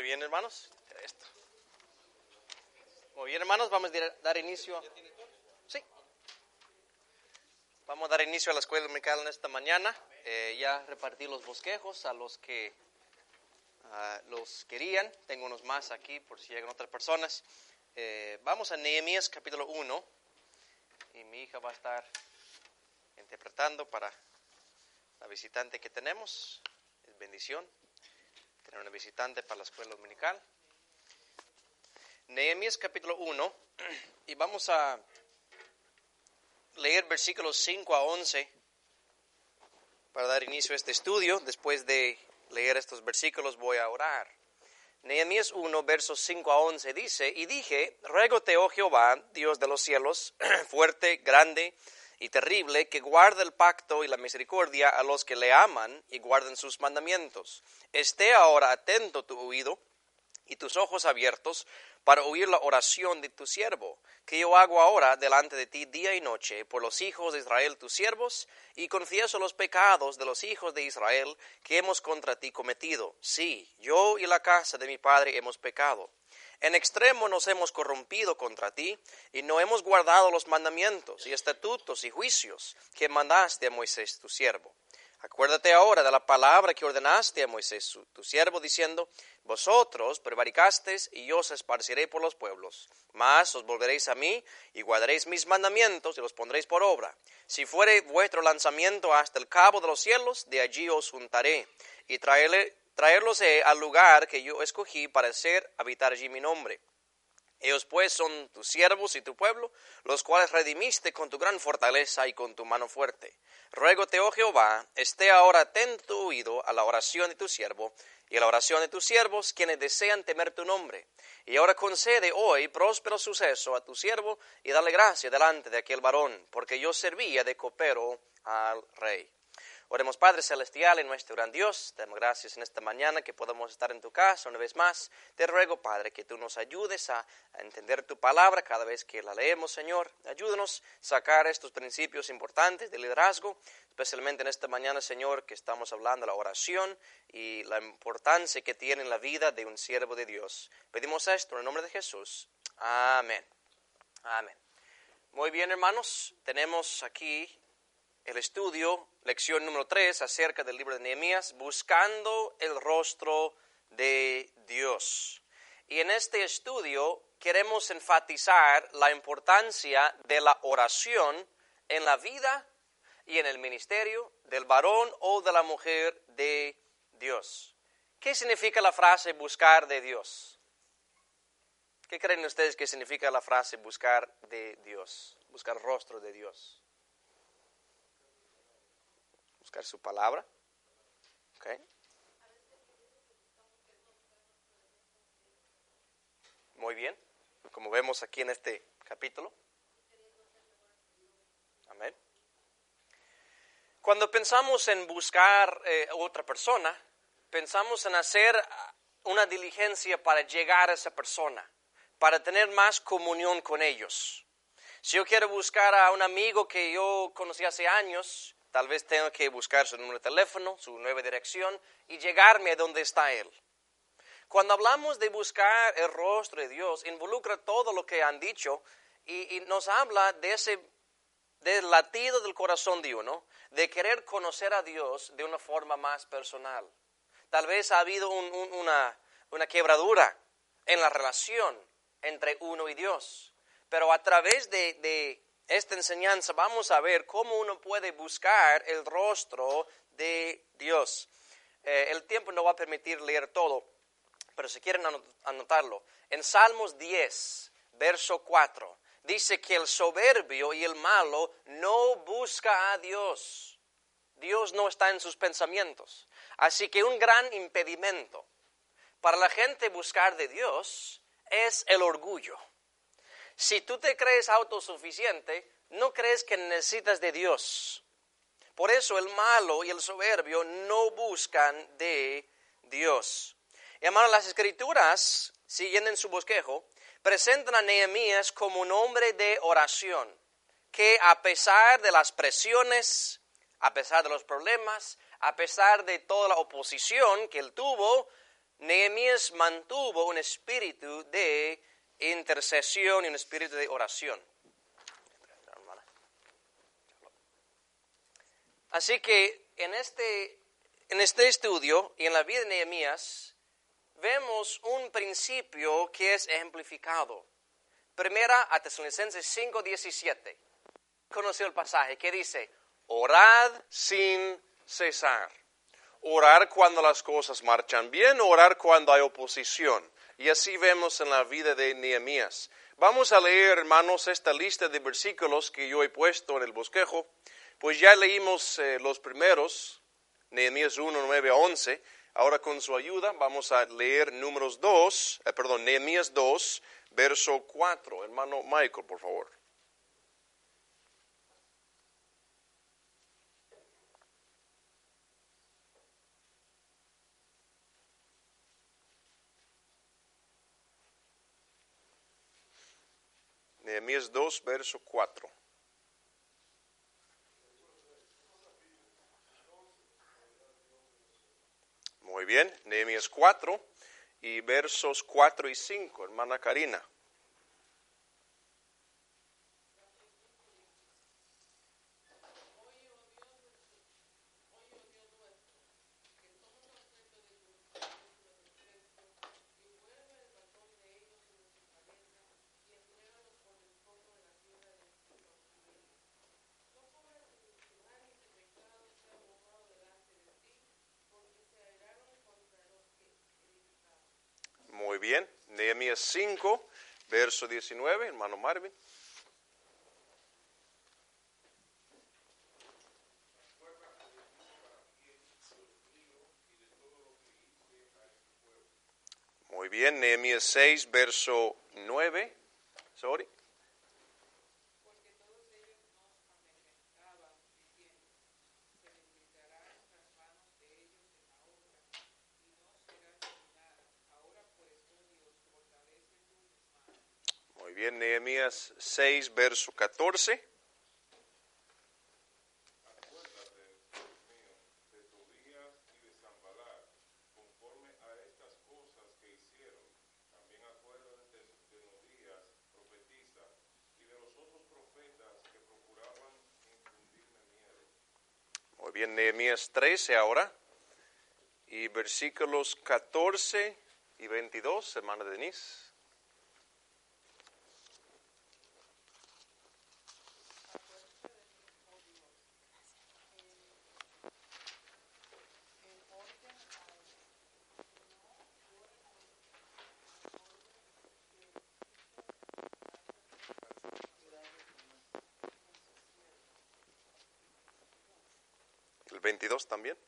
bien, hermanos. Esto. Muy bien, hermanos, vamos a dar inicio. Sí. Vamos a dar inicio a la escuela dominical en esta mañana. Ya repartí los bosquejos a los que los querían. Tengo unos más aquí por si llegan otras personas. Vamos a Nehemías capítulo 1. Y mi hija va a estar interpretando para la visitante que tenemos. Es bendición tener una visitante para la escuela dominical. Nehemías capítulo 1, y vamos a leer versículos 5 a 11 para dar inicio a este estudio. Después de leer estos versículos voy a orar. Nehemías 1, versos 5 a 11 dice: Y dije, ruégote, oh Jehová, Dios de los cielos, fuerte, grande y terrible, que guarde el pacto y la misericordia a los que le aman y guarden sus mandamientos. Esté ahora atento tu oído y tus ojos abiertos para oír la oración de tu siervo, que yo hago ahora delante de ti día y noche por los hijos de Israel tus siervos, y confieso los pecados de los hijos de Israel que hemos contra ti cometido. Sí, yo y la casa de mi padre hemos pecado. En extremo nos hemos corrompido contra ti, y no hemos guardado los mandamientos y estatutos y juicios que mandaste a Moisés tu siervo. Acuérdate ahora de la palabra que ordenaste a Moisés tu siervo, diciendo: Vosotros prevaricasteis, y yo os esparciré por los pueblos. Mas os volveréis a mí, y guardaréis mis mandamientos, y los pondréis por obra. Si fuere vuestro lanzamiento hasta el cabo de los cielos, de allí os juntaré, y traerlos al lugar que yo escogí para habitar allí mi nombre. Ellos pues son tus siervos y tu pueblo, los cuales redimiste con tu gran fortaleza y con tu mano fuerte. Ruégote, oh Jehová, esté ahora atento oído a la oración de tu siervo y a la oración de tus siervos, quienes desean temer tu nombre. Y ahora concede hoy próspero suceso a tu siervo y dale gracia delante de aquel varón, porque yo servía de copero al rey. Oremos. Padre celestial y nuestro gran Dios, te damos gracias en esta mañana que podamos estar en tu casa una vez más. Te ruego, Padre, que tú nos ayudes a entender tu palabra cada vez que la leemos, Señor. Ayúdanos a sacar estos principios importantes de liderazgo, especialmente en esta mañana, Señor, que estamos hablando de la oración y la importancia que tiene en la vida de un siervo de Dios. Pedimos esto en el nombre de Jesús. Amén. Amén. Muy bien, hermanos, tenemos aquí el estudio, lección número 3, acerca del libro de Nehemías, buscando el rostro de Dios. Y en este estudio queremos enfatizar la importancia de la oración en la vida y en el ministerio del varón o de la mujer de Dios. ¿Qué significa la frase buscar de Dios? ¿Qué creen ustedes que significa la frase buscar de Dios? Buscar el rostro de Dios. Buscar su palabra. Okay. Muy bien. Como vemos aquí en este capítulo. Amén. Cuando pensamos en buscar otra persona, pensamos en hacer una diligencia para llegar a esa persona, para tener más comunión con ellos. Si yo quiero buscar a un amigo que yo conocí hace años, tal vez tengo que buscar su número de teléfono, su nueva dirección y llegarme a donde está él. Cuando hablamos de buscar el rostro de Dios, involucra todo lo que han dicho y nos habla del latido del corazón de uno, de querer conocer a Dios de una forma más personal. Tal vez ha habido una quebradura en la relación entre uno y Dios, pero a través de esta enseñanza vamos a ver cómo uno puede buscar el rostro de Dios. El tiempo no va a permitir leer todo, pero si quieren anotarlo. En Salmos 10, verso 4, dice que el soberbio y el malo no busca a Dios. Dios no está en sus pensamientos. Así que un gran impedimento para la gente buscar de Dios es el orgullo. Si tú te crees autosuficiente, no crees que necesitas de Dios. Por eso el malo y el soberbio no buscan de Dios. Y hermanos, las Escrituras, siguiendo en su bosquejo, presentan a Nehemías como un hombre de oración, que a pesar de las presiones, a pesar de los problemas, a pesar de toda la oposición que él tuvo, Nehemías Nehemías mantuvo un espíritu de intercesión y un espíritu de oración. Así que en este estudio y en la vida de Nehemías vemos un principio que es ejemplificado. Primera a Tesalonicenses 5:17. Conoció el pasaje que dice, orad sin cesar. Orar cuando las cosas marchan bien, orar cuando hay oposición. Y así vemos en la vida de Nehemías. Vamos a leer, hermanos, esta lista de versículos que yo he puesto en el bosquejo. Pues ya leímos los primeros, Nehemías 1, 9 a 11. Ahora con su ayuda vamos a leer Nehemías 2, verso 4. Hermano Michael, por favor. Nehemías 2, verso 4. Muy bien, Nehemías 4 y versos 4 y 5, hermana Karina. Muy bien, Nehemías 5, verso 19, hermano Marvin. Muy bien, Nehemías 6, verso 9. Sorry. Porque todos ellos nos amedrentaban, diciendo, se debilitarán las manos de ellos en la obra, y no será sin nada. Ahora pues, oh Dios, fortalece tú mis manos. Muy bien, Nehemías 6, verso 14. Muy bien, Nehemías 13 ahora, y versículos 14 y 22, hermana Denise. El 22 también.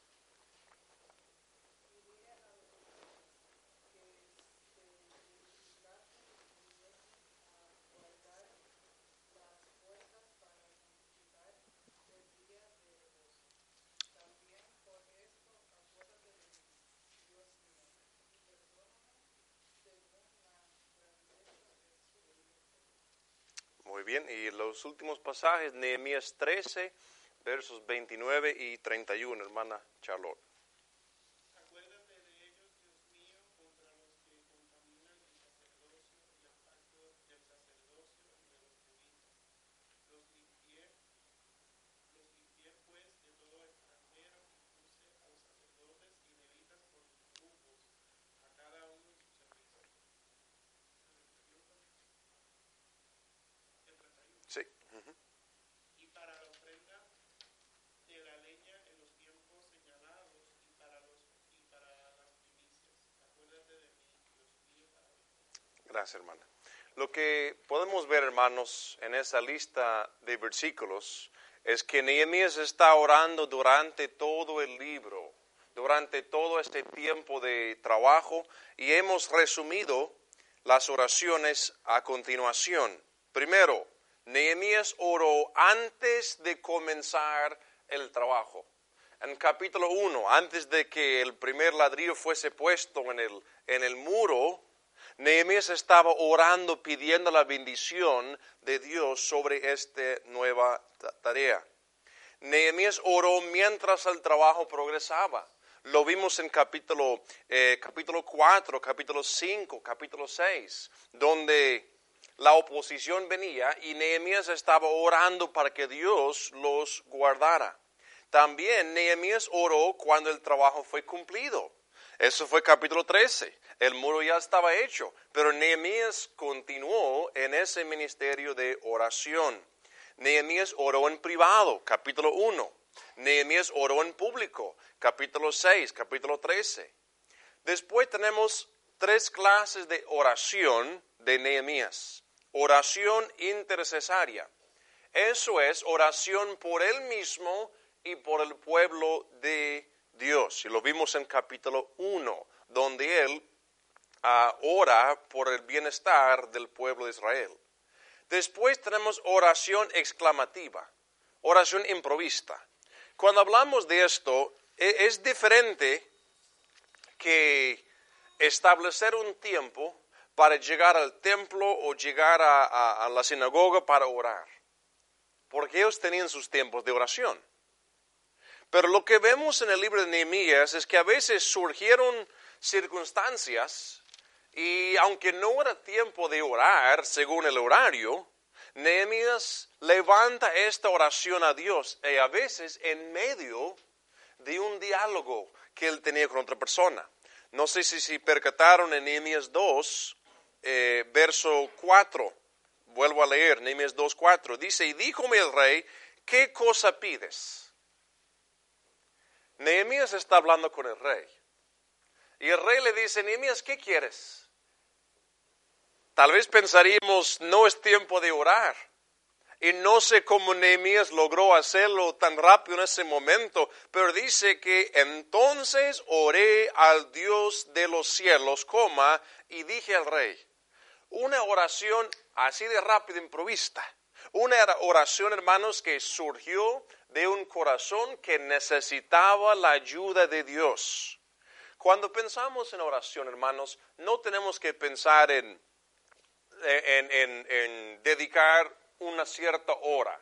Muy bien, y los últimos pasajes, Nehemías 13, versos 29 y 31, hermana Charlotte. Acuérdate de ellos, Dios mío, contra los que contaminan el sacerdocio y el pacto del sacerdocio y de los levitas. Los limpié pues de todo extranjero y puse a los sacerdotes y levitas por grupos, a cada uno en su servicio. El 31. Sí. Y para la ofrenda de la leña en los tiempos señalados y para las primicias. Acuérdate de mí, Dios mío, para mí. Gracias, hermana. Lo que podemos ver, hermanos, en esa lista de versículos es que Nehemías está orando durante todo el libro, durante todo este tiempo de trabajo, y hemos resumido las oraciones a continuación. Primero, Nehemías oró antes de comenzar el trabajo. En capítulo 1, antes de que el primer ladrillo fuese puesto en el muro, Nehemías estaba orando, pidiendo la bendición de Dios sobre esta nueva tarea. Nehemías oró mientras el trabajo progresaba. Lo vimos en capítulo 4, capítulo 5, capítulo 6, donde la oposición venía y Nehemías estaba orando para que Dios los guardara. También Nehemías oró cuando el trabajo fue cumplido. Eso fue capítulo 13. El muro ya estaba hecho, pero Nehemías continuó en ese ministerio de oración. Nehemías oró en privado, capítulo 1. Nehemías oró en público, capítulo 6, capítulo 13. Después tenemos 3 clases de oración de Nehemías. Oración intercesaria. Eso es oración por él mismo y por el pueblo de Dios. Y lo vimos en capítulo 1, donde él ora por el bienestar del pueblo de Israel. Después tenemos oración exclamativa, oración improvista. Cuando hablamos de esto, es diferente que establecer un tiempo para llegar al templo o llegar a la sinagoga para orar, porque ellos tenían sus tiempos de oración. Pero lo que vemos en el libro de Nehemías es que a veces surgieron circunstancias y aunque no era tiempo de orar según el horario, Nehemías levanta esta oración a Dios y a veces en medio de un diálogo que él tenía con otra persona. No sé si percataron en Nehemías 2, verso 4. Vuelvo a leer, Nehemías 2:4. Dice, y díjome el rey, ¿qué cosa pides? Nehemías está hablando con el rey. Y el rey le dice, Nehemías, ¿qué quieres? Tal vez pensaríamos, no es tiempo de orar. Y no sé cómo Nehemías logró hacerlo tan rápido en ese momento, pero dice que entonces oré al Dios de los cielos, y dije al rey. Una oración así de rápido, improvista. Una oración, hermanos, que surgió de un corazón que necesitaba la ayuda de Dios. Cuando pensamos en oración, hermanos, no tenemos que pensar en dedicar una cierta hora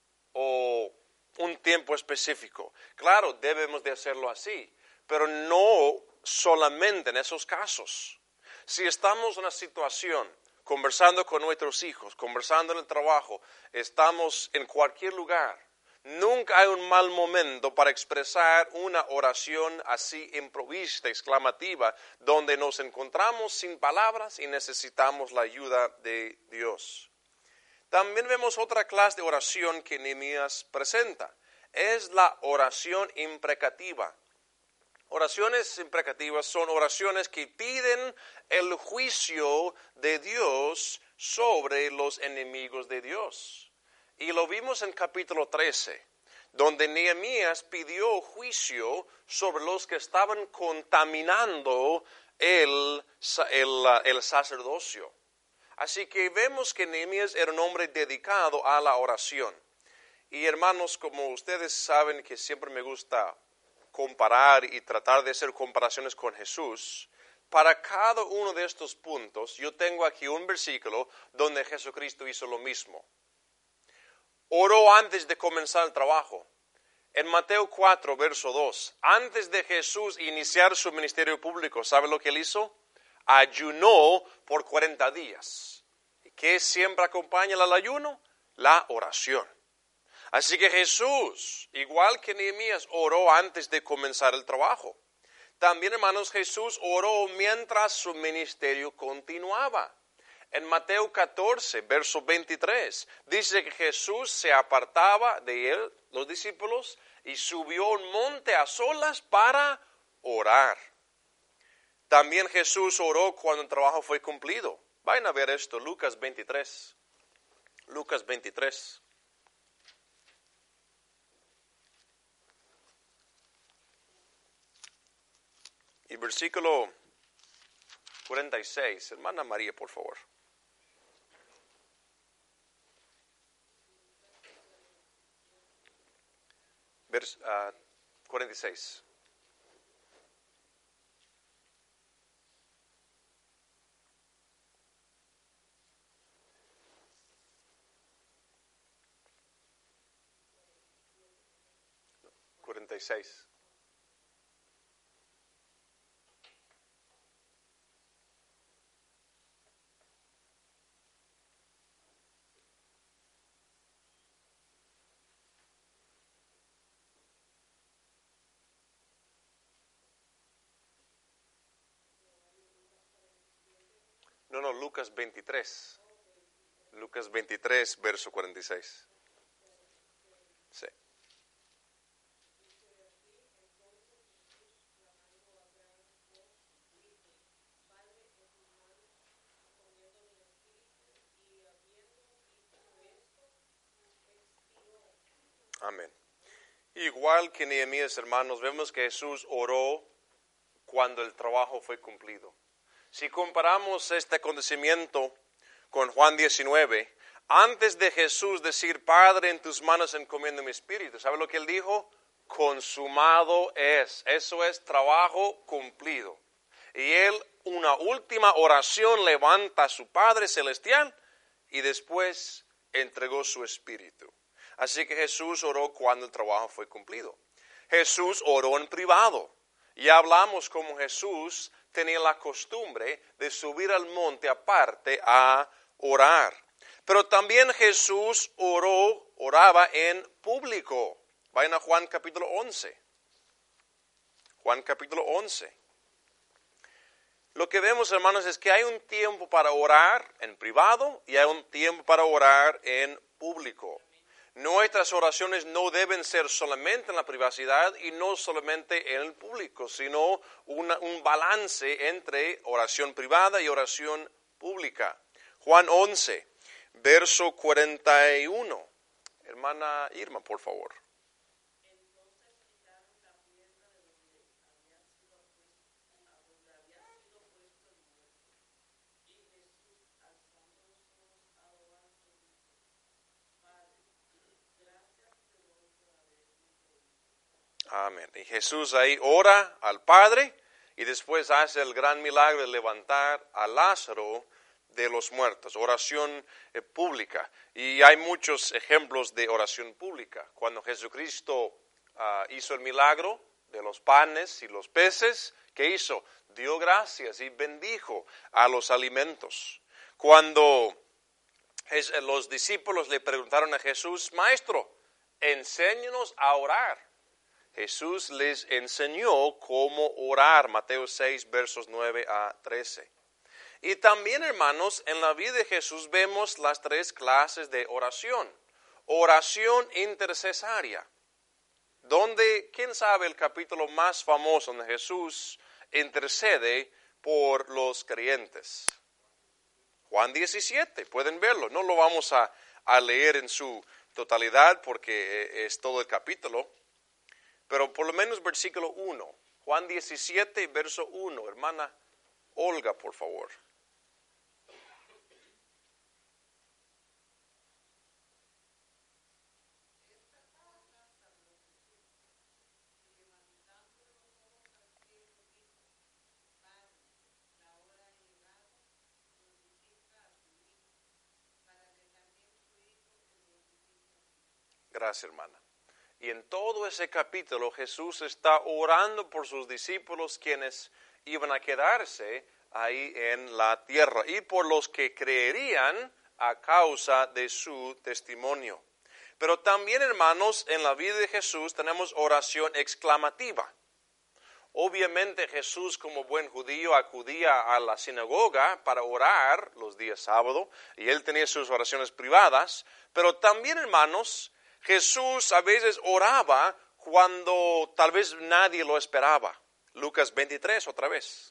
o un tiempo específico. Claro, debemos de hacerlo así, pero no solamente en esos casos. Si estamos en una situación, conversando con nuestros hijos, conversando en el trabajo, estamos en cualquier lugar, nunca hay un mal momento para expresar una oración así improvista, exclamativa, donde nos encontramos sin palabras y necesitamos la ayuda de Dios. También vemos otra clase de oración que Nehemías presenta. Es la oración imprecativa. Oraciones imprecativas son oraciones que piden el juicio de Dios sobre los enemigos de Dios. Y lo vimos en capítulo 13, donde Nehemías pidió juicio sobre los que estaban contaminando el sacerdocio. Así que vemos que Nehemías era un hombre dedicado a la oración. Y hermanos, como ustedes saben que siempre me gusta comparar y tratar de hacer comparaciones con Jesús, para cada uno de estos puntos yo tengo aquí un versículo donde Jesucristo hizo lo mismo. Oró antes de comenzar el trabajo. En Mateo 4, verso 2, antes de Jesús iniciar su ministerio público, ¿sabe lo que él hizo? Ayunó por 40 días. ¿Qué siempre acompaña al ayuno? La oración. Así que Jesús, igual que Nehemías, oró antes de comenzar el trabajo. También, hermanos, Jesús oró mientras su ministerio continuaba. En Mateo 14, verso 23, dice que Jesús se apartaba de él, los discípulos, y subió a un monte a solas para orar. También Jesús oró cuando el trabajo fue cumplido. Vayan a ver esto, Lucas 23. Lucas 23. Y versículo 46. Hermana María, por favor. 46. Lucas 23. Lucas 23, verso 46. Sí. Amén. Igual que Nehemías, hermanos, vemos que Jesús oró cuando el trabajo fue cumplido. Si comparamos este acontecimiento con Juan 19, antes de Jesús decir, Padre, en tus manos encomiendo mi espíritu, ¿sabe lo que él dijo? Consumado es. Eso es trabajo cumplido. Y él, una última oración, levanta a su Padre Celestial y después entregó su espíritu. Así que Jesús oró cuando el trabajo fue cumplido. Jesús oró en privado. Ya hablamos como Jesús tenía la costumbre de subir al monte aparte a orar. Pero también Jesús oraba en público. Vayan a Juan capítulo 11. Juan capítulo 11. Lo que vemos, hermanos, es que hay un tiempo para orar en privado y hay un tiempo para orar en público. Nuestras oraciones no deben ser solamente en la privacidad y no solamente en el público, sino un balance entre oración privada y oración pública. Juan 11, verso 41. Hermana Irma, por favor. Amén. Y Jesús ahí ora al Padre y después hace el gran milagro de levantar a Lázaro de los muertos. Oración pública. Y hay muchos ejemplos de oración pública. Cuando Jesucristo hizo el milagro de los panes y los peces, ¿qué hizo? Dio gracias y bendijo a los alimentos. Cuando los discípulos le preguntaron a Jesús, Maestro, enséñanos a orar. Jesús les enseñó cómo orar, Mateo 6, versos 9 a 13. Y también, hermanos, en la vida de Jesús vemos las tres clases de oración. Oración intercesaria, donde, ¿quién sabe el capítulo más famoso donde Jesús intercede por los creyentes? Juan 17, pueden verlo, no lo vamos a leer en su totalidad porque es todo el capítulo. Pero por lo menos versículo 1, Juan 17, verso 1, hermana Olga, por favor. Gracias, hermana. Y en todo ese capítulo Jesús está orando por sus discípulos quienes iban a quedarse ahí en la tierra y por los que creerían a causa de su testimonio. Pero también, hermanos, en la vida de Jesús tenemos oración exclamativa. Obviamente Jesús, como buen judío, acudía a la sinagoga para orar los días sábado y él tenía sus oraciones privadas, pero también, hermanos, Jesús a veces oraba cuando tal vez nadie lo esperaba. Lucas 23 otra vez.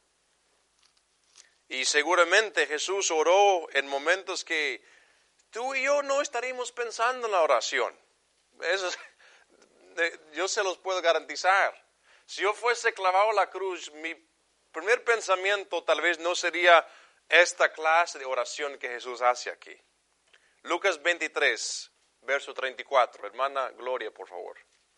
Y seguramente Jesús oró en momentos que tú y yo no estaríamos pensando en la oración. Eso yo se los puedo garantizar. Si yo fuese clavado a la cruz, mi primer pensamiento tal vez no sería esta clase de oración que Jesús hace aquí. Lucas 23. Verso 34, hermana Gloria, por favor.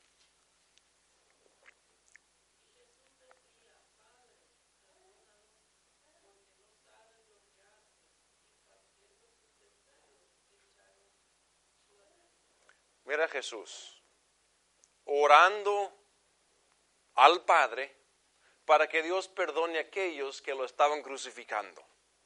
Mira Jesús, orando al Padre para que Dios perdone a aquellos que lo estaban crucificando.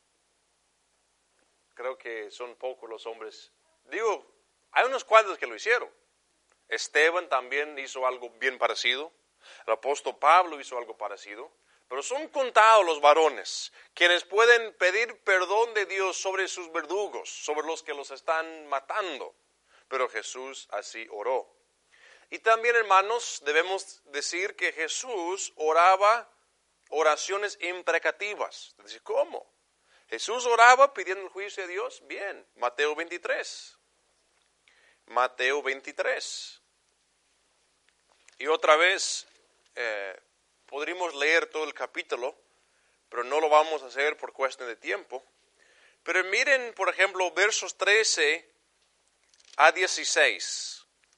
Creo que son pocos los hombres. Hay unos cuantos que lo hicieron. Esteban también hizo algo bien parecido. El apóstol Pablo hizo algo parecido. pero son contados los varones quienes pueden pedir perdón de Dios sobre sus verdugos, sobre los que los están matando. Pero Jesús así oró. Y también, hermanos, debemos decir que Jesús oraba oraciones imprecativas. Es decir, ¿cómo? Jesús oraba pidiendo el juicio de Dios. Bien, Mateo 23. Mateo 23. Y otra vez, podríamos leer todo el capítulo, pero no lo vamos a hacer por cuestión de tiempo. Pero miren, por ejemplo, versos 13 a 16.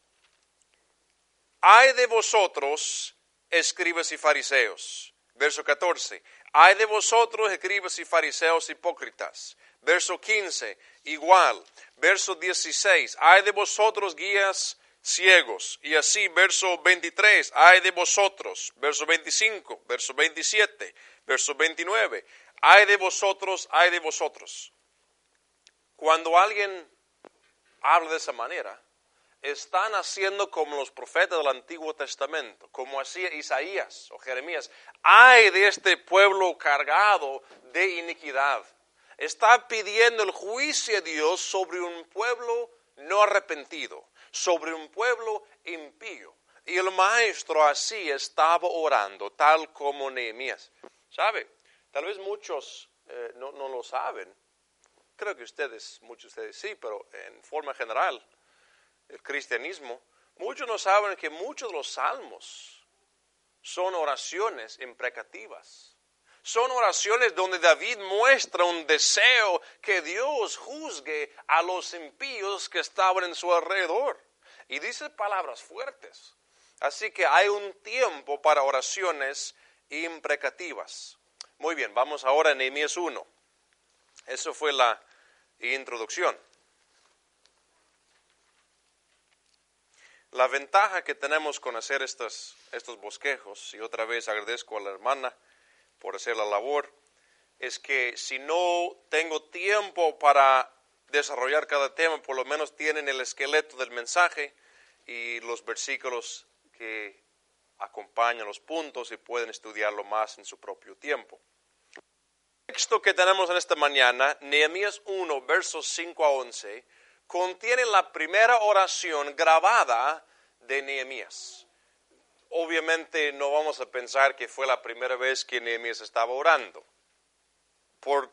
Ay de vosotros, escribas y fariseos. Verso 14. Ay de vosotros, escribas y fariseos hipócritas. Verso 15, igual. Verso 16. Ay de vosotros, guías ciegos. Y así, verso 23. Ay de vosotros. Verso 25. Verso 27. Verso 29. Ay de vosotros, ay de vosotros. Cuando alguien habla de esa manera, están haciendo como los profetas del Antiguo Testamento, como hacía Isaías o Jeremías. ¡Ay de este pueblo cargado de iniquidad! Está pidiendo el juicio de Dios sobre un pueblo no arrepentido, sobre un pueblo impío. Y el maestro así estaba orando, tal como Nehemías. ¿Sabe? Tal vez muchos no lo saben. Creo que muchos de ustedes sí, pero en forma general, el cristianismo, muchos no saben que muchos de los salmos son oraciones imprecativas. Son oraciones donde David muestra un deseo que Dios juzgue a los impíos que estaban en su alrededor. Y dice palabras fuertes. Así que hay un tiempo para oraciones imprecativas. Muy bien, vamos ahora a Nehemías 1. Eso fue la introducción. La ventaja que tenemos con hacer estos bosquejos, y otra vez agradezco a la hermana por hacer la labor, es que si no tengo tiempo para desarrollar cada tema, por lo menos tienen el esqueleto del mensaje y los versículos que acompañan los puntos y pueden estudiarlo más en su propio tiempo. El texto que tenemos en esta mañana, Nehemías 1, versos 5 a 11, contiene la primera oración grabada de Nehemías. Obviamente no vamos a pensar que fue la primera vez que Nehemías estaba orando. Por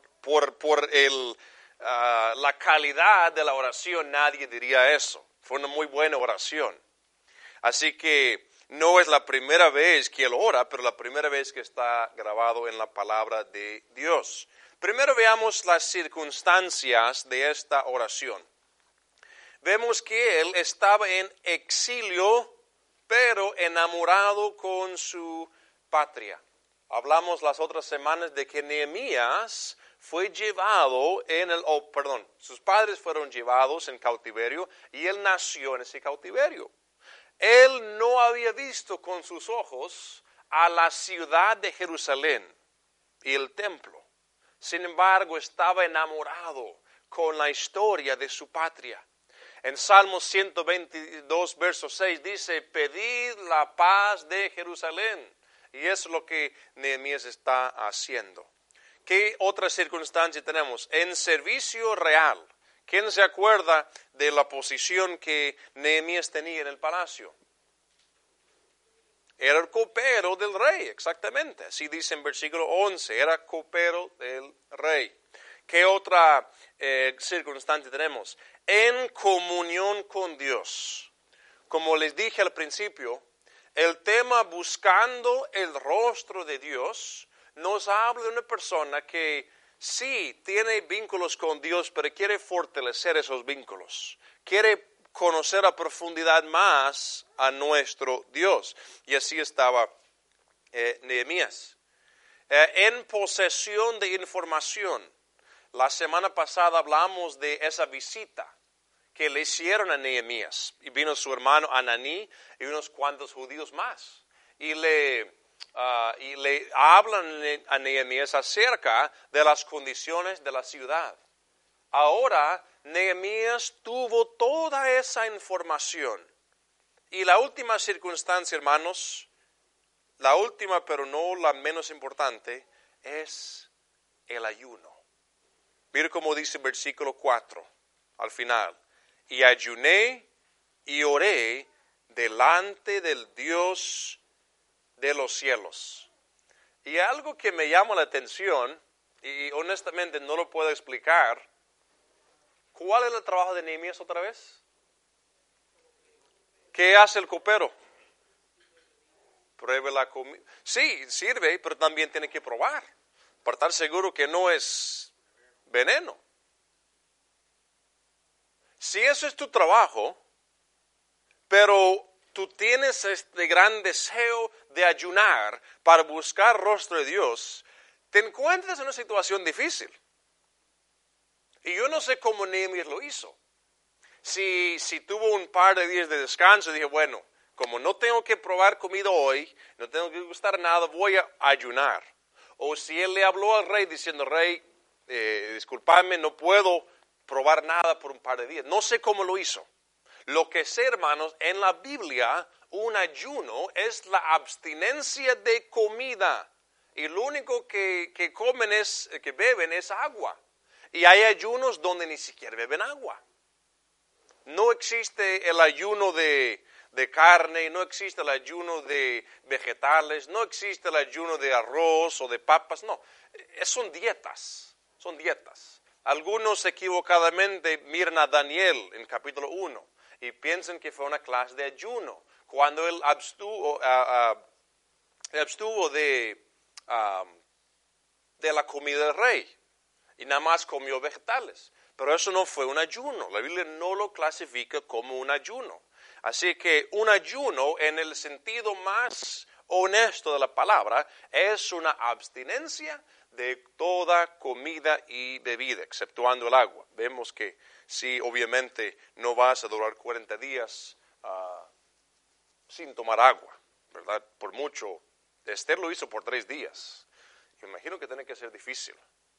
la calidad de la oración nadie diría eso. Fue una muy buena oración. Así que no es la primera vez que él ora, pero la primera vez que está grabado en la palabra de Dios. Primero veamos las circunstancias de esta oración. Vemos que él estaba en exilio, pero enamorado con su patria. Hablamos las otras semanas de que Nehemías fue llevado sus padres fueron llevados en cautiverio y él nació en ese cautiverio. Él no había visto con sus ojos a la ciudad de Jerusalén y el templo. Sin embargo, estaba enamorado con la historia de su patria. En Salmos 122, verso 6 dice, pedid la paz de Jerusalén. Y es lo que Nehemías está haciendo. ¿Qué otra circunstancia tenemos? En servicio real. ¿Quién se acuerda de la posición que Nehemías tenía en el palacio? Era el copero del rey, exactamente. Así dice en versículo 11, era copero del rey. ¿Qué otra circunstancia tenemos? En comunión con Dios. Como les dije al principio, el tema buscando el rostro de Dios nos habla de una persona que sí tiene vínculos con Dios, pero quiere fortalecer esos vínculos. Quiere conocer a profundidad más a nuestro Dios. Y así estaba Nehemías. En posesión de información. La semana pasada hablamos de esa visita que le hicieron a Nehemías. Y vino su hermano Ananí y unos cuantos judíos más. Y le hablan a Nehemías acerca de las condiciones de la ciudad. Ahora Nehemías tuvo toda esa información. Y la última circunstancia, hermanos, la última, pero no la menos importante, es el ayuno. Mira cómo dice el versículo 4 al final. Y ayuné y oré delante del Dios de los cielos. Y algo que me llama la atención, y honestamente no lo puedo explicar, ¿cuál es el trabajo de Nehemías otra vez? ¿Qué hace el copero? Pruebe la comida. Sí, sirve, pero también tiene que probar, para estar seguro que no es veneno. Si eso es tu trabajo, pero tú tienes este gran deseo de ayunar para buscar el rostro de Dios, te encuentras en una situación difícil. Y yo no sé cómo Nehemías lo hizo. Si tuvo un par de días de descanso, dije, bueno, como no tengo que probar comida hoy, no tengo que gustar nada, voy a ayunar. O si él le habló al rey diciendo, rey, discúlpame, no puedo probar nada por un par de días. No sé cómo lo hizo. Lo que sé, hermanos, en la Biblia, un ayuno es la abstinencia de comida. Y lo único que beben es agua. Y hay ayunos donde ni siquiera beben agua. No existe el ayuno de carne, no existe el ayuno de vegetales, no existe el ayuno de arroz o de papas, no. Son dietas. Algunos equivocadamente miran a Daniel en capítulo 1 y piensan que fue una clase de ayuno, cuando él abstuvo de la comida del rey y nada más comió vegetales. Pero eso no fue un ayuno. La Biblia no lo clasifica como un ayuno. Así que un ayuno, en el sentido más honesto de la palabra, es una abstinencia de toda comida y bebida, exceptuando el agua. Vemos que sí, obviamente no vas a durar 40 días sin tomar agua, ¿verdad? Por mucho. Esther lo hizo por 3 días. Me imagino que tiene que ser difícil.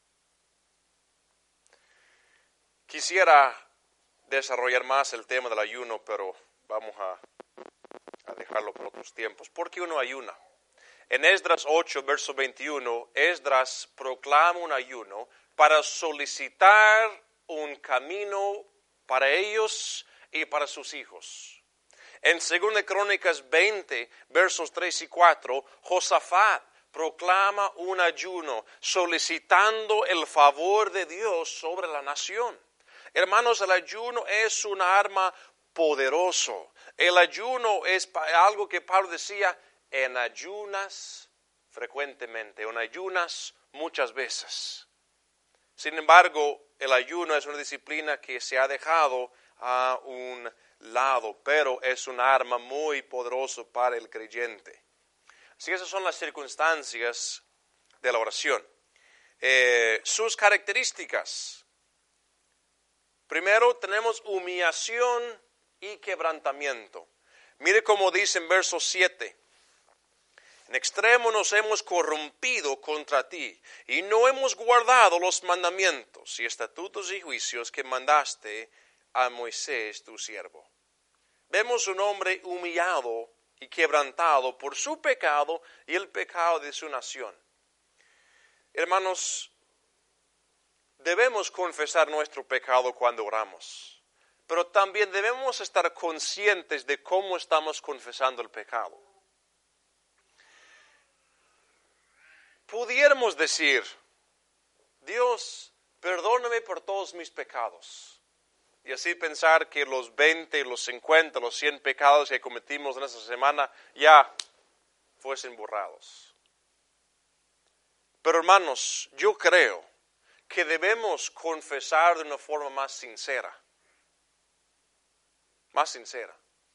Quisiera desarrollar más el tema del ayuno, pero vamos a dejarlo por otros tiempos. ¿Por qué uno ayuna? En Esdras 8, verso 21, Esdras proclama un ayuno para solicitar un camino para ellos y para sus hijos. En 2 Crónicas 20, versos 3 y 4, Josafat proclama un ayuno solicitando el favor de Dios sobre la nación. Hermanos, el ayuno es un arma poderoso. El ayuno es algo que Pablo decía, en ayunas frecuentemente, en ayunas muchas veces. Sin embargo, el ayuno es una disciplina que se ha dejado a un lado, pero es un arma muy poderosa para el creyente. Así que esas son las circunstancias de la oración. Sus características. Primero tenemos humillación y quebrantamiento. Mire cómo dice en verso 7. En extremo nos hemos corrompido contra ti y no hemos guardado los mandamientos y estatutos y juicios que mandaste a Moisés tu siervo. Vemos un hombre humillado y quebrantado por su pecado y el pecado de su nación. Hermanos, debemos confesar nuestro pecado cuando oramos, pero también debemos estar conscientes de cómo estamos confesando el pecado. Pudiéramos decir, Dios, perdóname por todos mis pecados. Y así pensar que los 20, los 50, los 100 pecados que cometimos en esta semana ya fuesen borrados. Pero hermanos, yo creo que debemos confesar de una forma más sincera. Más sincera.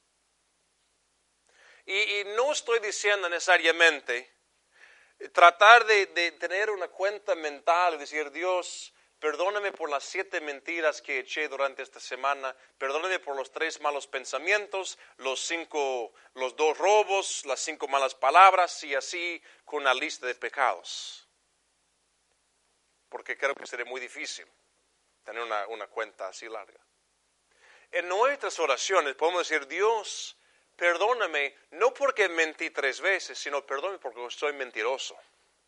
Y no estoy diciendo necesariamente tratar de tener una cuenta mental y decir, Dios, perdóname por las 7 mentiras que eché durante esta semana, perdóname por los 3 malos pensamientos, los 2 robos, las 5 malas palabras y así con una lista de pecados. Porque creo que sería muy difícil tener una cuenta así larga. En nuestras oraciones podemos decir, Dios, perdóname, no porque mentí 3 veces, sino perdóname porque soy mentiroso.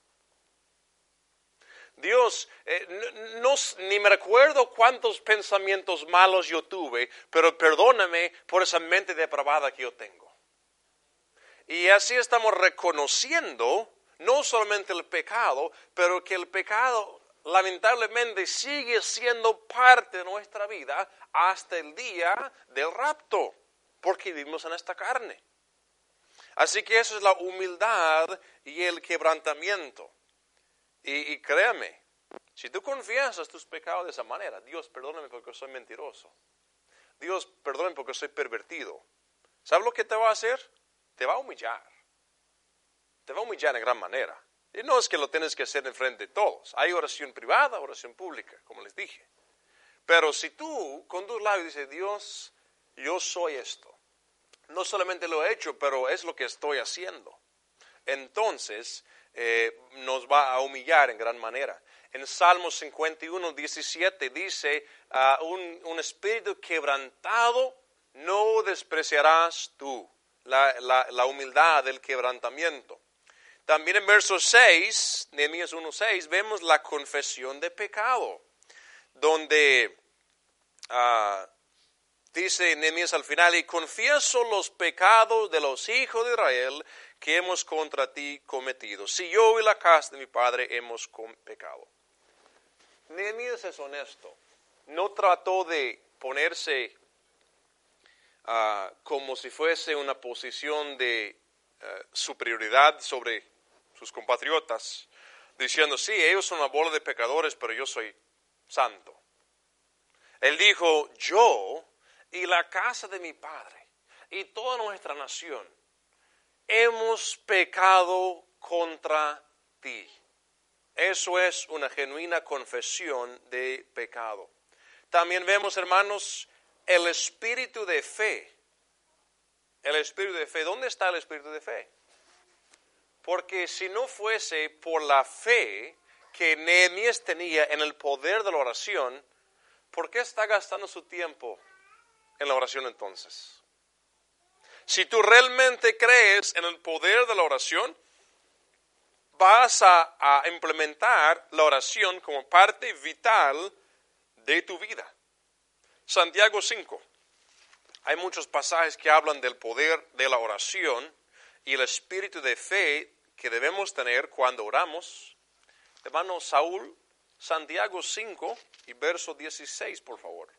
Dios, ni me recuerdo cuántos pensamientos malos yo tuve, pero perdóname por esa mente depravada que yo tengo. Y así estamos reconociendo no solamente el pecado, pero que el pecado lamentablemente sigue siendo parte de nuestra vida hasta el día del rapto, porque vivimos en esta carne. Así que eso es la humildad y el quebrantamiento. Y créame, si tú confiesas tus pecados de esa manera, Dios, perdóname porque soy mentiroso. Dios, perdóname porque soy pervertido. ¿Sabes lo que te va a hacer? Te va a humillar. Te va a humillar en gran manera. Y no es que lo tienes que hacer en frente de todos. Hay oración privada, oración pública, como les dije. Pero si tú con tus labios dices, Dios, yo soy esto. No solamente lo he hecho, pero es lo que estoy haciendo. Entonces, nos va a humillar en gran manera. En Salmos 51, 17 dice, un espíritu quebrantado no despreciarás tú. La humildad del quebrantamiento. También en verso 6, Nehemías 1:6, vemos la confesión de pecado, donde dice Nehemías al final, y confieso los pecados de los hijos de Israel que hemos contra ti cometido. Si yo y la casa de mi padre hemos pecado. Nehemías es honesto. No trató de ponerse como si fuese una posición de superioridad sobre sus compatriotas, diciendo, sí, ellos son una bola de pecadores, pero yo soy santo. Él dijo, yo y la casa de mi padre y toda nuestra nación hemos pecado contra ti. Eso es una genuina confesión de pecado. También vemos, hermanos, el espíritu de fe. El espíritu de fe. ¿Dónde está el espíritu de fe? Porque si no fuese por la fe que Nehemías tenía en el poder de la oración, ¿por qué está gastando su tiempo en la oración entonces? Si tú realmente crees en el poder de la oración, vas a implementar la oración como parte vital de tu vida. Santiago 5. Hay muchos pasajes que hablan del poder de la oración y el espíritu de fe que debemos tener cuando oramos. Hermano Saúl, Santiago 5 y verso 16, por favor.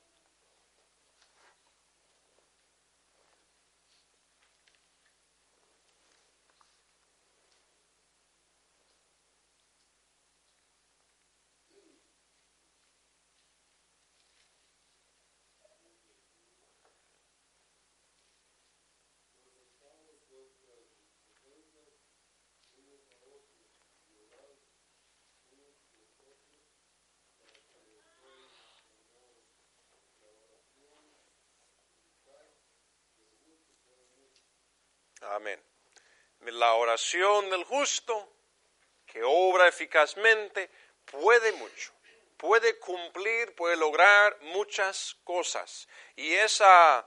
Amén. La oración del justo, que obra eficazmente, puede mucho. Puede cumplir, puede lograr muchas cosas. Y ese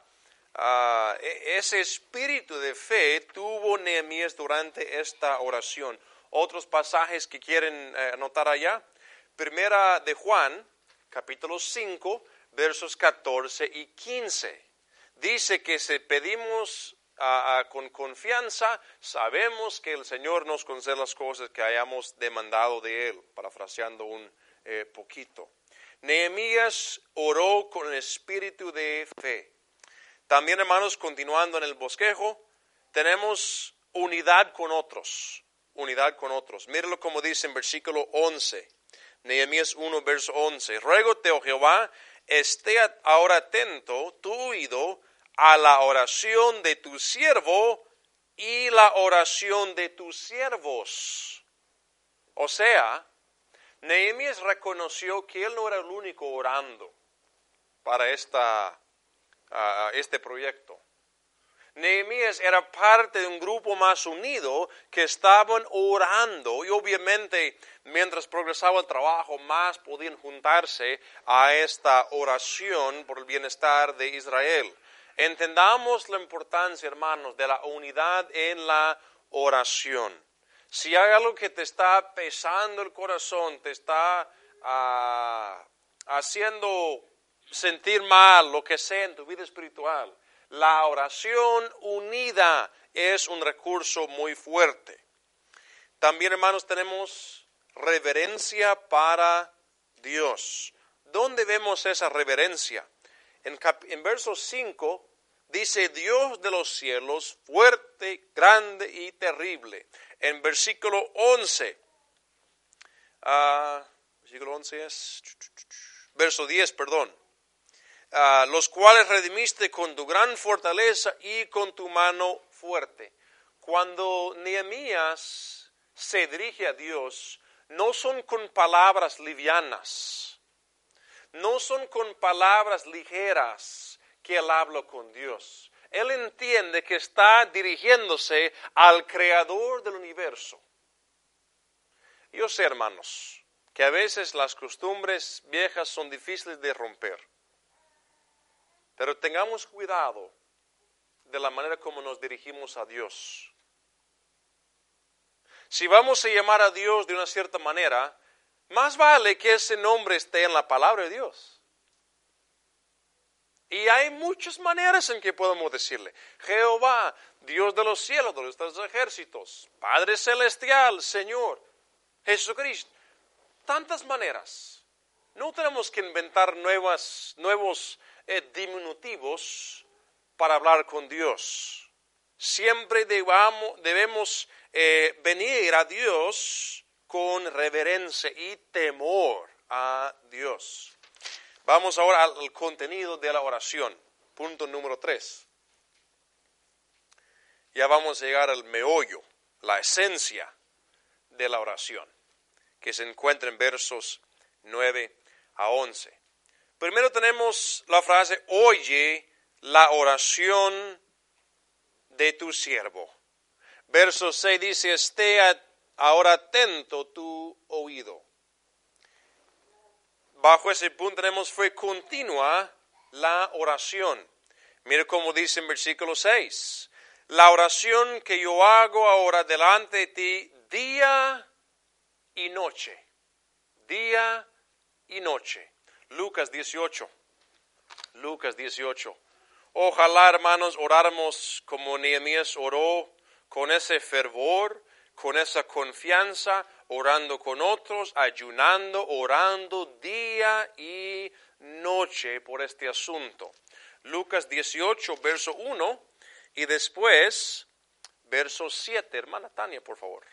espíritu de fe tuvo Nehemías durante esta oración. Otros pasajes que quieren anotar allá. Primera de Juan, capítulo 5, versos 14 y 15. Dice que si pedimos con confianza, sabemos que el Señor nos concede las cosas que hayamos demandado de Él, parafraseando un poquito. Nehemías oró con el espíritu de fe. También, hermanos, continuando en el bosquejo, tenemos unidad con otros. Unidad con otros. Mírenlo como dice en versículo 11. Nehemías 1, verso 11. Ruégote, oh Jehová, esté ahora atento tu oído a la oración de tu siervo y la oración de tus siervos. O sea, Nehemías reconoció que él no era el único orando para este proyecto. Nehemías era parte de un grupo más unido que estaban orando y obviamente mientras progresaba el trabajo más podían juntarse a esta oración por el bienestar de Israel. Entendamos la importancia, hermanos, de la unidad en la oración. Si hay algo que te está pesando el corazón, te está haciendo sentir mal, lo que sea en tu vida espiritual, la oración unida es un recurso muy fuerte. También, hermanos, tenemos reverencia para Dios. ¿Dónde vemos esa reverencia? En verso 5 dice, Dios de los cielos, fuerte, grande y terrible. En versículo 11, versículo 11 es, verso 10, perdón. Los cuales redimiste con tu gran fortaleza y con tu mano fuerte. Cuando Nehemías se dirige a Dios, no son con palabras livianas, no son con palabras ligeras que él habla con Dios. Él entiende que está dirigiéndose al Creador del universo. Yo sé, hermanos, que a veces las costumbres viejas son difíciles de romper. Pero tengamos cuidado de la manera como nos dirigimos a Dios. Si vamos a llamar a Dios de una cierta manera, más vale que ese nombre esté en la palabra de Dios. Y hay muchas maneras en que podemos decirle, Jehová, Dios de los cielos, de los ejércitos, Padre celestial, Señor, Jesucristo. Tantas maneras. No tenemos que inventar nuevos diminutivos para hablar con Dios. Siempre debemos venir a Dios con reverencia y temor a Dios. Vamos ahora al contenido de la oración. Punto número 3. Ya vamos a llegar al meollo, la esencia de la oración, que se encuentra en versos 9 a 11. Primero tenemos la frase, oye la oración de tu siervo. Verso 6 dice, esté ahora atento tu oído. Bajo ese punto tenemos, fue continua la oración. Mire cómo dice en versículo 6. La oración que yo hago ahora delante de ti, día y noche. Día y noche. Lucas 18. Ojalá, hermanos, oráramos como Nehemías oró, con ese fervor, con esa confianza, orando con otros, ayunando, orando día y noche por este asunto. Lucas 18, verso 1, y después, verso 7. Hermana Tania, por favor.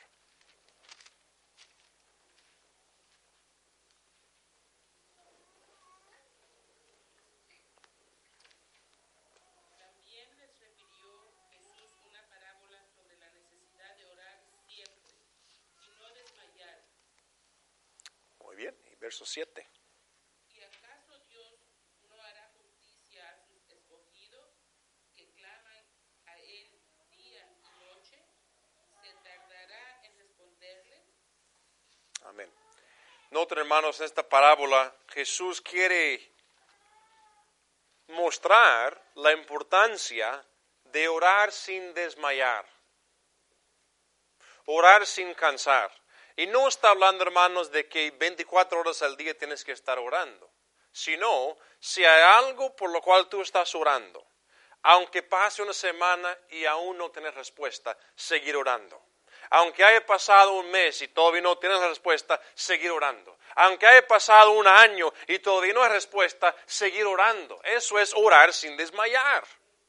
Verso 7. ¿Y acaso Dios no hará justicia a sus escogidos que claman a Él día y noche? ¿Se tardará en responderles? Amén. Noten, hermanos, en esta parábola Jesús quiere mostrar la importancia de orar sin desmayar, orar sin cansar. Y no está hablando, hermanos, de que 24 horas al día tienes que estar orando, sino si hay algo por lo cual tú estás orando, aunque pase una semana y aún no tienes respuesta, seguir orando. Aunque haya pasado un mes y todavía no tienes respuesta, seguir orando. Aunque haya pasado un año y todavía no hay respuesta, seguir orando. Eso es orar sin desmayar.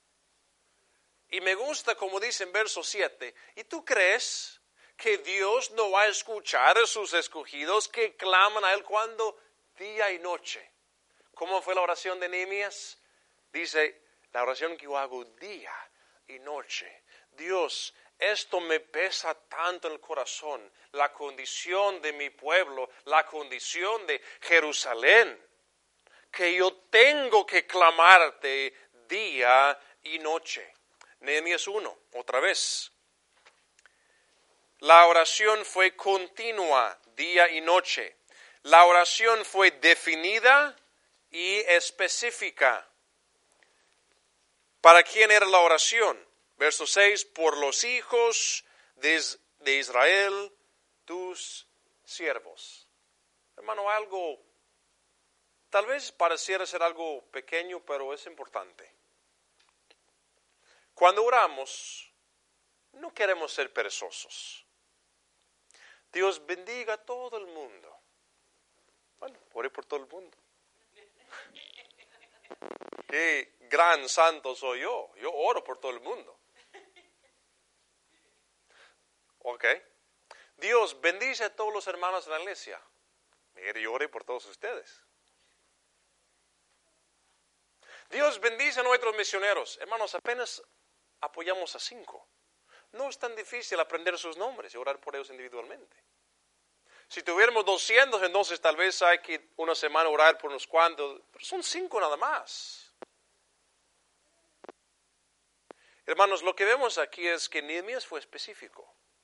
Y me gusta como dice en verso 7, ¿y tú crees que Dios no va a escuchar a sus escogidos que claman a Él cuando día y noche? ¿Cómo fue la oración de Nehemías? Dice, la oración que yo hago día y noche. Dios, esto me pesa tanto en el corazón, la condición de mi pueblo, la condición de Jerusalén, que yo tengo que clamarte día y noche. Nehemías 1, otra vez. La oración fue continua, día y noche. La oración fue definida y específica. ¿Para quién era la oración? Verso 6, por los hijos de Israel, tus siervos. Hermano, algo, tal vez pareciera ser algo pequeño, pero es importante. Cuando oramos, no queremos ser perezosos. Dios bendiga a todo el mundo. Bueno, oré por todo el mundo. Qué gran santo soy yo. Yo oro por todo el mundo. Ok. Dios bendice a todos los hermanos de la iglesia. Mire, yo oré por todos ustedes. Dios bendice a nuestros misioneros. Hermanos, apenas apoyamos a 5. No es tan difícil aprender sus nombres y orar por ellos individualmente. Si tuviéramos 200, entonces tal vez hay que una semana orar por unos cuantos, pero son 5 nada más. Hermanos, lo que vemos aquí es que Nehemías fue específico.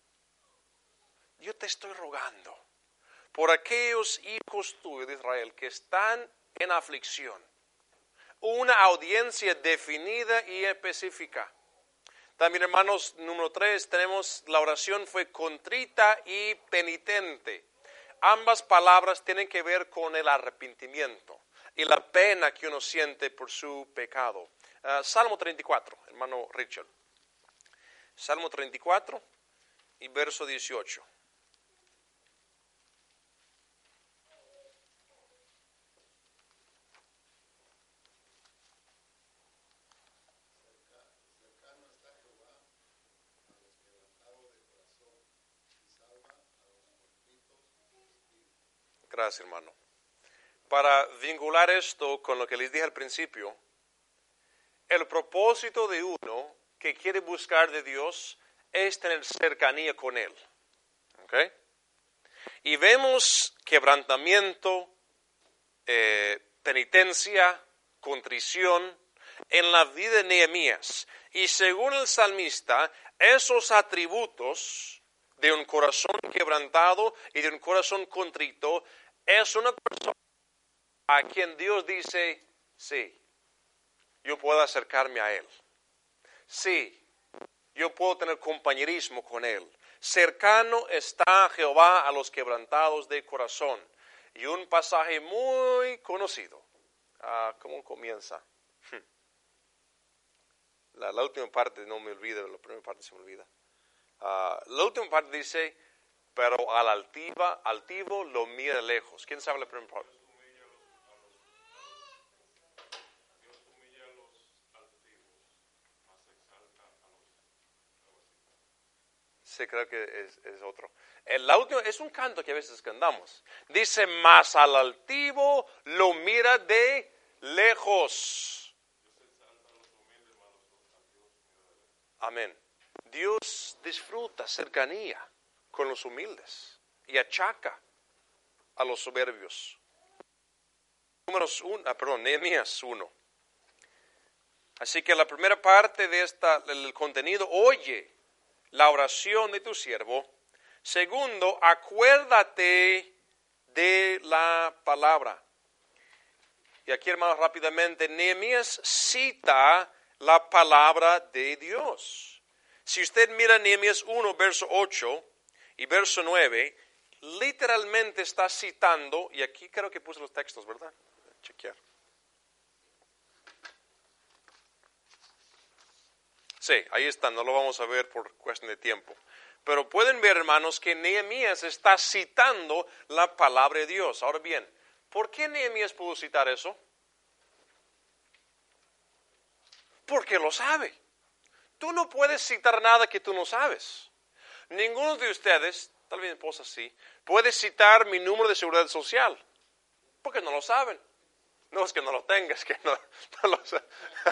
Yo te estoy rogando por aquellos hijos tuyos de Israel que están en aflicción. Una audiencia definida y específica. También, hermanos, número 3, tenemos la oración fue contrita y penitente. Ambas palabras tienen que ver con el arrepentimiento y la pena que uno siente por su pecado. Salmo 34, hermano Richard. Salmo 34 y verso 18. Gracias, hermano. Para vincular esto con lo que les dije al principio, el propósito de uno que quiere buscar de Dios es tener cercanía con Él. ¿Okay? Y vemos quebrantamiento, penitencia, contrición en la vida de Nehemías. Y según el salmista, esos atributos de un corazón quebrantado y de un corazón contrito es una persona a quien Dios dice, sí, yo puedo acercarme a Él. Sí, yo puedo tener compañerismo con Él. Cercano está Jehová a los quebrantados de corazón. Y un pasaje muy conocido. ¿Cómo comienza? La última parte no me olvida, la primera parte se me olvida. La última parte dice, pero al altivo lo mira de lejos. ¿Quién sabe la primera parte? Sí, creo que es otro. La última es un canto que a veces cantamos. Dice, mas al altivo lo mira de lejos. Amén. Dios disfruta cercanía con los humildes y achaca a los soberbios. Nehemías 1. Así que la primera parte de el contenido, oye la oración de tu siervo. Segundo, acuérdate de la palabra. Y aquí, hermanos, rápidamente, Nehemías cita la palabra de Dios. Si usted mira Nehemías 1, verso 8 y verso 9, literalmente está citando, y aquí creo que puse los textos, ¿verdad? Chequear. Sí, ahí están, no lo vamos a ver por cuestión de tiempo. Pero pueden ver, hermanos, que Nehemías está citando la palabra de Dios. Ahora bien, ¿por qué Nehemías pudo citar eso? Porque lo sabe. Tú no puedes citar nada que tú no sabes. Ninguno de ustedes, tal vez mi esposa sí, puede citar mi número de seguridad social. Porque no lo saben. No es que no lo tengas, es que no lo saben.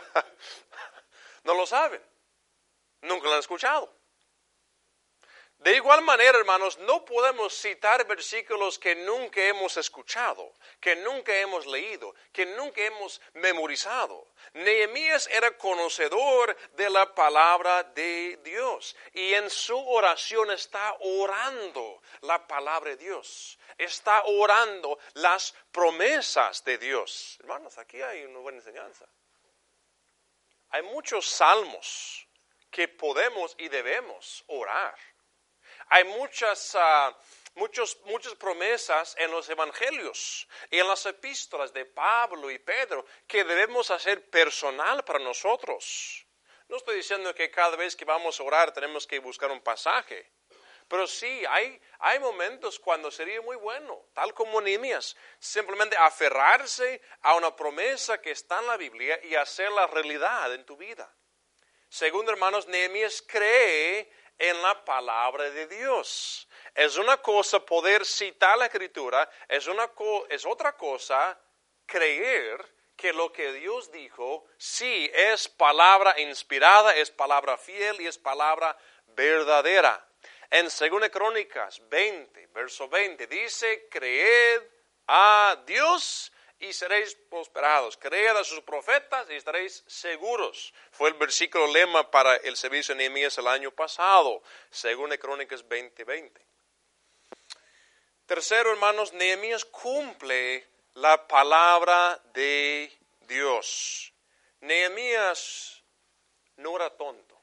No lo saben. Nunca lo han escuchado. De igual manera, hermanos, no podemos citar versículos que nunca hemos escuchado, que nunca hemos leído, que nunca hemos memorizado. Nehemías era conocedor de la palabra de Dios y en su oración está orando la palabra de Dios. Está orando las promesas de Dios. Hermanos, aquí hay una buena enseñanza. hay muchos salmos que podemos y debemos orar. Hay muchas promesas en los evangelios y en las epístolas de Pablo y Pedro que debemos hacer personal para nosotros. No estoy diciendo que cada vez que vamos a orar tenemos que buscar un pasaje, pero sí, hay momentos cuando sería muy bueno, tal como Nehemías, simplemente aferrarse a una promesa que está en la Biblia y hacerla realidad en tu vida. Segundo, hermanos, Nehemías cree en la palabra de Dios. Es una cosa poder citar la Escritura, es otra cosa creer que lo que Dios dijo sí es palabra inspirada, es palabra fiel y es palabra verdadera. En 2 Crónicas 20, verso 20, dice, creed a Dios y seréis prosperados. Creed a sus profetas y estaréis seguros. Fue el versículo lema para el servicio de Nehemías el año pasado, 2 Crónicas 20, 20. Tercero, hermanos, Nehemías cumple la palabra de Dios. Nehemías no era tonto.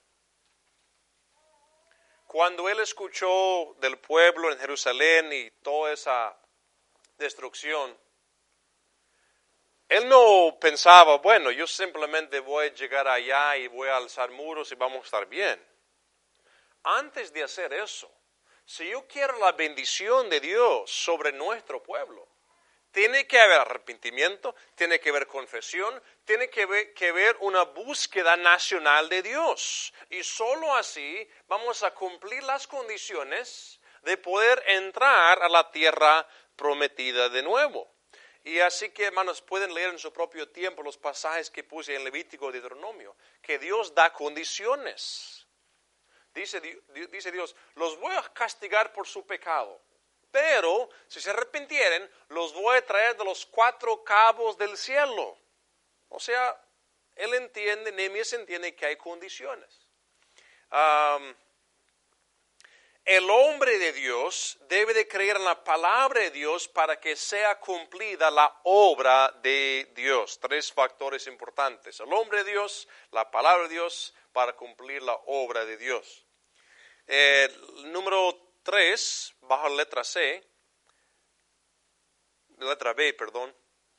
Cuando él escuchó del pueblo en Jerusalén y toda esa destrucción, él no pensaba, bueno, yo simplemente voy a llegar allá y voy a alzar muros y vamos a estar bien. Antes de hacer eso, si yo quiero la bendición de Dios sobre nuestro pueblo, tiene que haber arrepentimiento, tiene que haber confesión, tiene que haber una búsqueda nacional de Dios. Y solo así vamos a cumplir las condiciones de poder entrar a la tierra prometida de nuevo. Y así que, hermanos, pueden leer en su propio tiempo los pasajes que puse en Levítico y Deuteronomio, que Dios da condiciones. Dice Dios, los voy a castigar por su pecado. Pero, si se arrepintieren, los voy a traer de los 4 cabos del cielo. O sea, Nehemías entiende que hay condiciones. El hombre de Dios debe de creer en la palabra de Dios para que sea cumplida la obra de Dios. 3 factores importantes. El hombre de Dios, la palabra de Dios, para cumplir la obra de Dios. Número 3, bajo la letra B, perdón.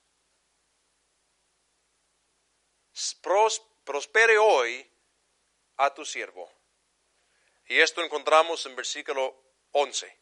Prospere hoy a tu siervo. Y esto encontramos en versículo 11.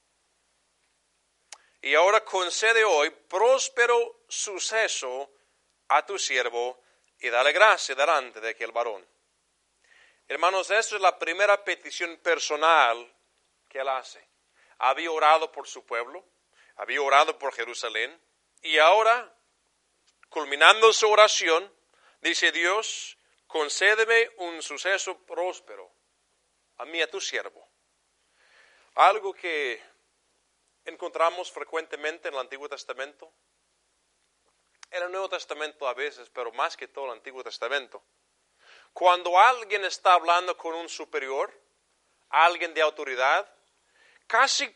Y ahora concede hoy próspero suceso a tu siervo y dale gracia delante de aquel varón. Hermanos, esta es la primera petición personal que él hace. Había orado por su pueblo, había orado por Jerusalén, y ahora, culminando su oración, dice Dios, concédeme un suceso próspero a mí, a tu siervo. Algo que encontramos frecuentemente en el Antiguo Testamento, en el Nuevo Testamento a veces, pero más que todo en el Antiguo Testamento. Cuando alguien está hablando con un superior, alguien de autoridad, casi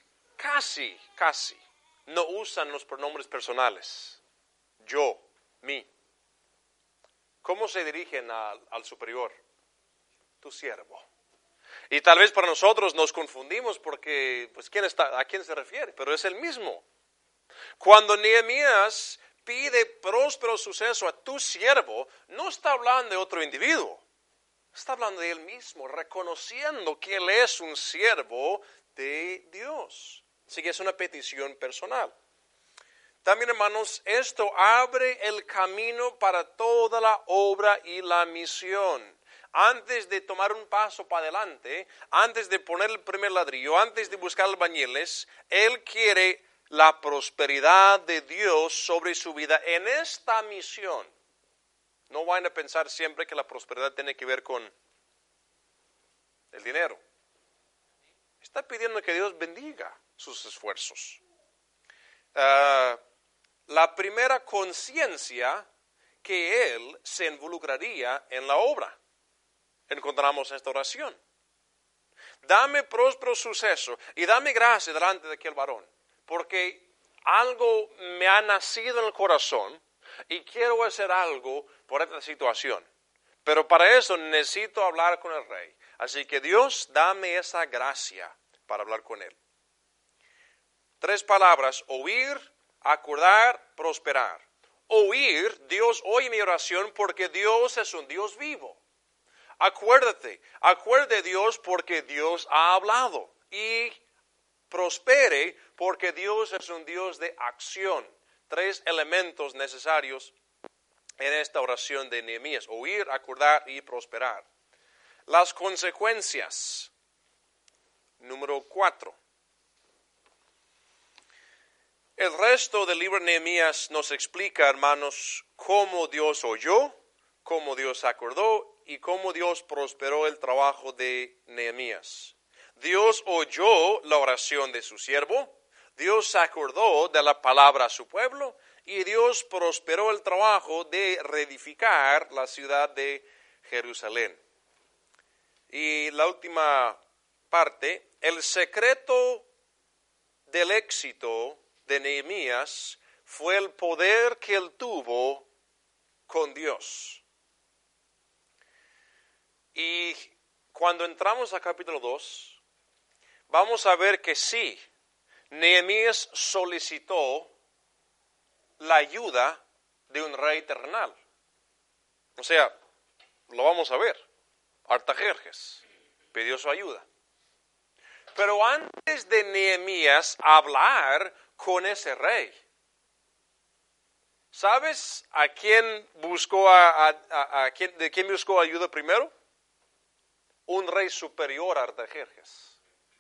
no usan los pronombres personales. Yo, mí. ¿Cómo se dirigen al superior? Tu siervo. Y tal vez para nosotros nos confundimos porque, pues, ¿a quién se refiere? Pero es el mismo. Cuando Nehemías pide próspero suceso a tu siervo, no está hablando de otro individuo. Está hablando de él mismo, reconociendo que él es un siervo de Dios. Así que es una petición personal. También, hermanos, esto abre el camino para toda la obra y la misión. Antes de tomar un paso para adelante, antes de poner el primer ladrillo, antes de buscar albañiles, él quiere la prosperidad de Dios sobre su vida en esta misión. No vayan a pensar siempre que la prosperidad tiene que ver con el dinero. Está pidiendo que Dios bendiga sus esfuerzos. La primera conciencia que él se involucraría en la obra. Encontramos esta oración. Dame próspero suceso y dame gracia delante de aquel varón, porque algo me ha nacido en el corazón y quiero hacer algo por esta situación. Pero para eso necesito hablar con el rey. Así que Dios, dame esa gracia para hablar con él. 3 palabras: oír, acordar, prosperar. Oír, Dios oye mi oración porque Dios es un Dios vivo. Acuérdate Dios porque Dios ha hablado. Y prospere porque Dios es un Dios de acción. 3 elementos necesarios en esta oración de Nehemías: oír, acordar y prosperar. Las consecuencias. Número 4. El resto del libro de Nehemías nos explica, hermanos, cómo Dios oyó, cómo Dios acordó y cómo Dios prosperó el trabajo de Nehemías. Dios oyó la oración de su siervo, Dios acordó de la palabra a su pueblo y Dios prosperó el trabajo de reedificar la ciudad de Jerusalén. Y la última parte: el secreto del éxito de Nehemías fue el poder que él tuvo con Dios. Y cuando entramos a capítulo 2, vamos a ver que sí, Nehemías solicitó la ayuda de un rey terrenal. O sea, lo vamos a ver. Artajerjes pidió su ayuda. Pero antes de Nehemías hablar con ese rey, ¿sabes a quién buscó de quién buscó ayuda primero? Un rey superior a Artajerjes.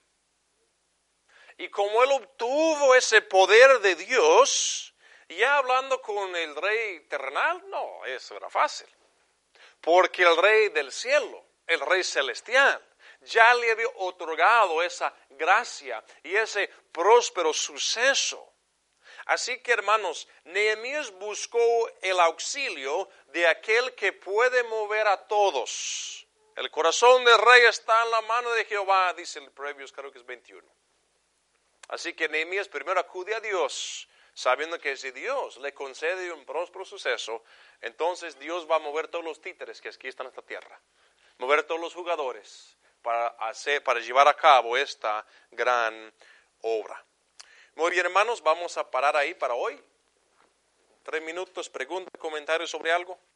Y como él obtuvo ese poder de Dios, ya hablando con el rey terrenal, no, eso era fácil. Porque el rey del cielo, el rey celestial, ya le había otorgado esa gracia y ese próspero suceso. Así que, hermanos, Nehemías buscó el auxilio de aquel que puede mover a todos. El corazón del rey está en la mano de Jehová, dice el Proverbios, creo que es 21. Así que Nehemías primero acude a Dios, sabiendo que si Dios le concede un próspero suceso, entonces Dios va a mover todos los títeres que aquí están en esta tierra, mover todos los jugadores para llevar a cabo esta gran obra. Muy bien, hermanos, vamos a parar ahí para hoy. 3 minutos, preguntas, comentarios sobre algo.